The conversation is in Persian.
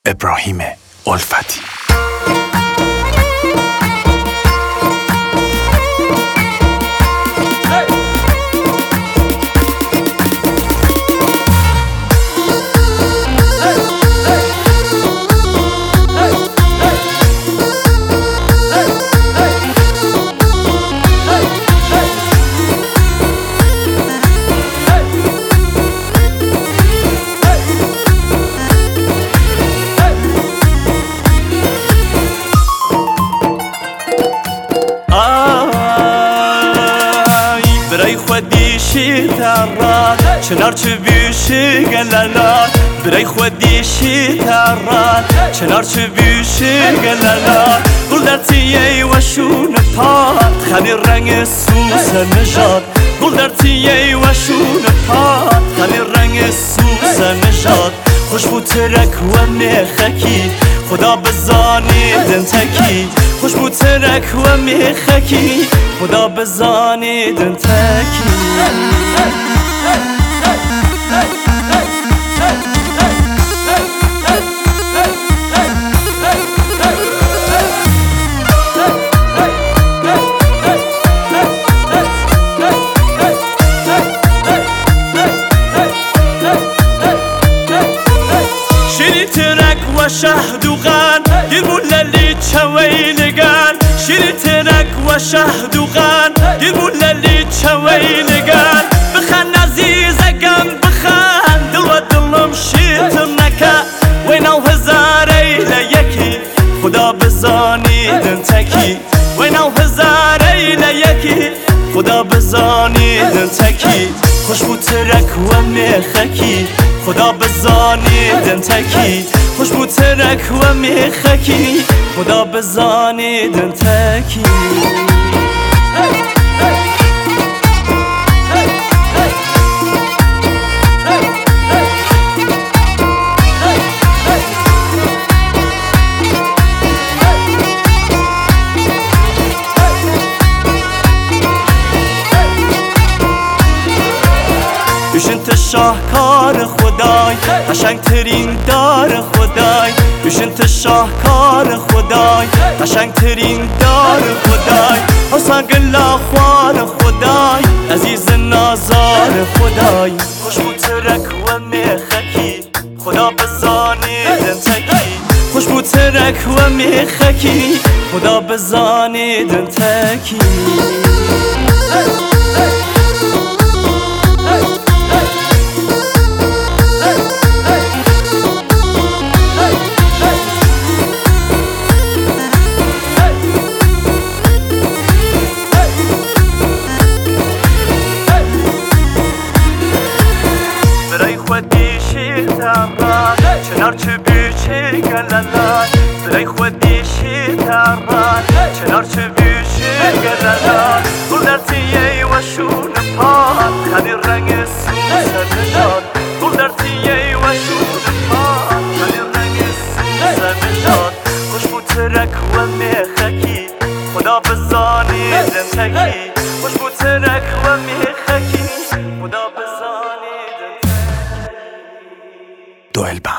ابراهیم الفتی. برای خودیشی تران چنار چه بیشی گلالات برای خودیشی تران چنار چه بیشی گلالات گل در تیه و شون پات خالی رنگ سوس نژاد گل در تیه و شون پات خالی رنگ سوس نژاد خوشبو ترک و میخکی خدا بزانی دن تکی خوشبو ترک و میخکی خدا بزانی دن تکی شیری ترک و شهدوغان گربون للی چویلگان شیری ترک و شهدوغان گربون للی چویلگان بخن عزیزگم بخن دل و دلم شیتم نکا ویناو هزاری لیکی خدا بزانی دن تکی ویناو هزاری لیکی خدا بزانی دن تکی خوشبو ترک و میخکی خدا بزانی دن تکی خوشبو ترک و میخکی خدا بزانی دن تکی انت شاهکار خدای قشنگ ترین دار خدای انت شاهکار خدای قشنگ ترین دار خدای حسن گلا خوار خدای عزیز نازار خدای خوشبو ترک و میخکی خدا بزانی دن تکی خوشبو ترک و میخکی خدا بزانی دن تکی برای خودیشی تران چنار چه بیشی گلالات برای خودیشی تران چنار چه بیشی گلالات گل در تیه و شون پات خالی رنگ سوس نژاد گل در تیه و شون پات خالی رنگ سوس نژاد خوشبو ترک و میخکی خدا بزانی دن تکی خوشبو ترک و میخکی خدا بزانی دوئل